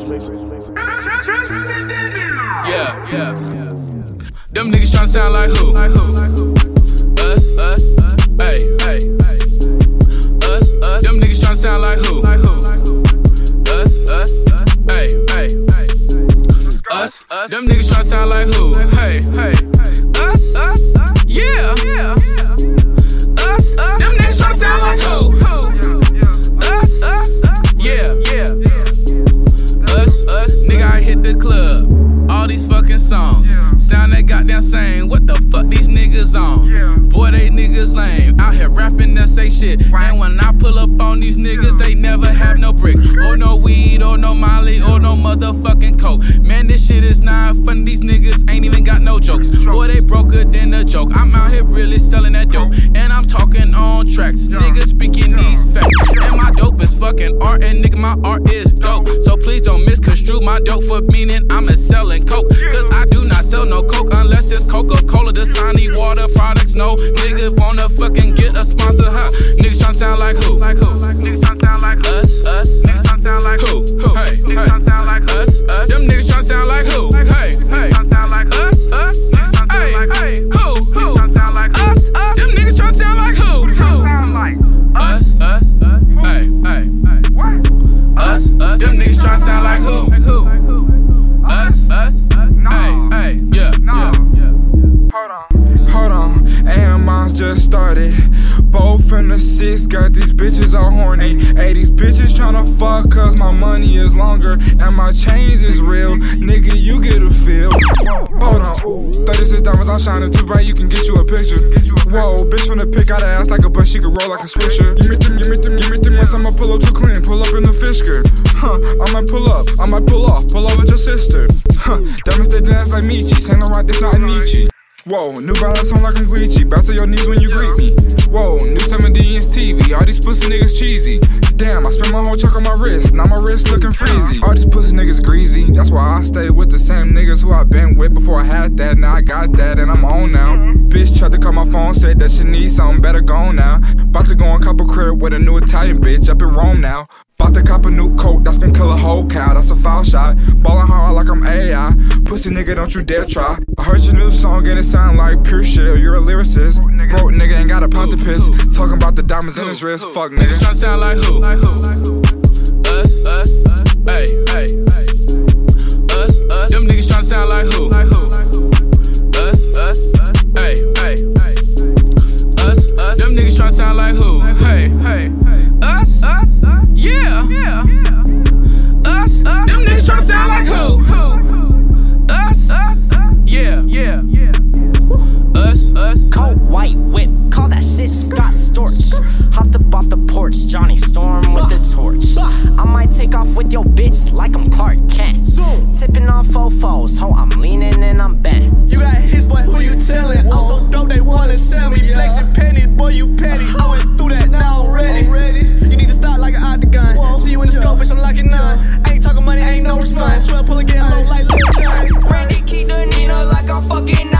Yeah. Them niggas tryna sound like who? Us, hey. Us. Them niggas tryna sound like who? Us, hey. Us. Them niggas tryna sound like who? Hey. Us, yeah. Us. Them niggas tryna sound like who? Us, yeah. Us. Nigga, I hit the club. All these fucking songs sound that goddamn same. What the fuck these niggas on? Boy, they niggas lame. Out here rapping that say shit. And when I pull up on these niggas, they never have no bricks, or no weed, or no Molly, or no motherfucking coke. Man, this shit is not funny. These niggas ain't even got no jokes. Boy, they broker than a joke. I'm out here really selling that dope, and I'm talking on tracks. Niggas speaking these facts. And my dope is fucking art, and nigga, my art is dope. So please don't misconstrue my dope for meaning I'm a selling coke. Cause I do not sell no coke unless it's Coca-Cola, Dasani, water products. No nigga wanna fucking get a sponsor, huh? Niggas tryna sound like who? Niggas tryna sound like us. Niggas tryna sound like who? Hey. Niggas tryna sound like us. Them niggas tryna sound like who? Hey. Tryna sound like us. Hey. Who? Tryna sound like us. Them niggas tryna sound like who? Us. Hey. Us. Them niggas tryna sound like who? Us. Hey. Yeah. Hold on, AMI's just started. Both in the 6, got these bitches all horny. Hey, these bitches tryna fuck cause my money is longer and my change is real. Nigga, you get a feel. Hold on, 36 diamonds, I'm shining too bright, you can get you a picture. Whoa, bitch finna pick out her ass like a bun, she can roll like a swisher. Give me 3 months, I'ma pull up too clean, pull up in the fish skirt. I might pull up, I might pull off, pull over your sister. Diamonds they dance like Michi, Saint Laurent, this not a Nietzsche. Whoa, New Balance on like I'm Gucci, bow to your knees when you greet me. Whoa, new 70-inch TV, all these pussy niggas cheesy. Damn, I spent my whole chuck on my wrist, now my wrist looking freezy. All these pussy niggas greasy, that's why I stay with the same niggas who I been with before I had that. Now I got that and I'm on now. Bitch tried to call my phone, said that she need something, better go now. Bout to go on couple crib with a new Italian bitch up in Rome now. Bout to cop a new coat, that's gon' kill a whole cow, that's a foul shot. Ballin' hard like I'm AI, pussy nigga don't you dare try. I heard your new song and it sound like pure shit, you're a lyricist. Broke nigga ain't got a pot to piss, talking about the diamonds in his wrist, fuck nigga. Niggas tryna sound like who? Us, hey. Us, them niggas tryna sound like who? Us, hey. Us, them niggas tryna sound like who? Hey. Us, yeah. Us, them niggas tryna sound like who? Us, yeah. Us. Cold white whip, call that shit Scott Storch. Hopped up off the porch, Johnny Storm with the torch. I might take off with your bitch like I'm Clark Kent. Tipping on fofos, ho, I'm leaning and I'm bent. You got hits, boy, who you tellin'? I'm so dope, they wanna sell me. Flexin' pennies, boy, you petty. I went through that, now I'm ready. You need to stop like an octagon. See you in the scope, bitch, I'm locking 9. Ain't talking money, ain't no response. 12 pull again, low like Lil Jon. Randy, keep the needle like I'm fucking